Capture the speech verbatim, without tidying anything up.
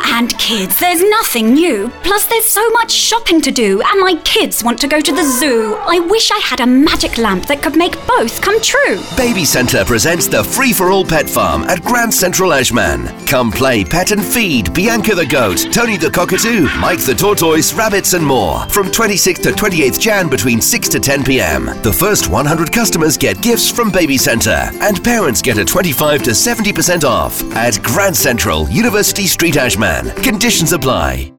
and kids, there's nothing new. Plus, there's so much shopping to do, and my kids want to go to the zoo. I wish I had a magic lamp that could make both come true. Baby Centre presents the Free-for-All Pet Farm at Grand Central Ashman. Come play, pet and feed Bianca the goat, Tony the cockatoo, Mike the tortoise, rabbits and more. From twenty-sixth to twenty-eighth Jan between six to ten p.m. The first one hundred customers get gifts from Baby Centre, and parents get a twenty-five to seventy percent off at Grand Central, University Street, Ashman. Conditions apply.